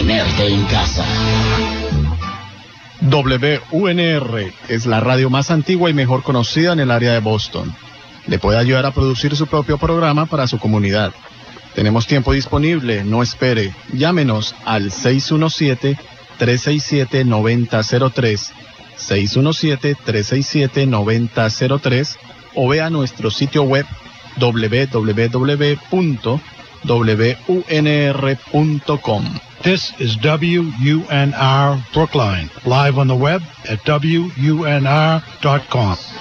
tenerte en casa. WUNR es la radio más antigua y mejor conocida en el área de Boston. Le puede ayudar a producir su propio programa para su comunidad. Tenemos tiempo disponible, no espere. Llámenos al 617-367-9003, 617-367-9003 o vea nuestro sitio web www.wunr.com. This is WUNR Brookline, live on the web at WUNR.com.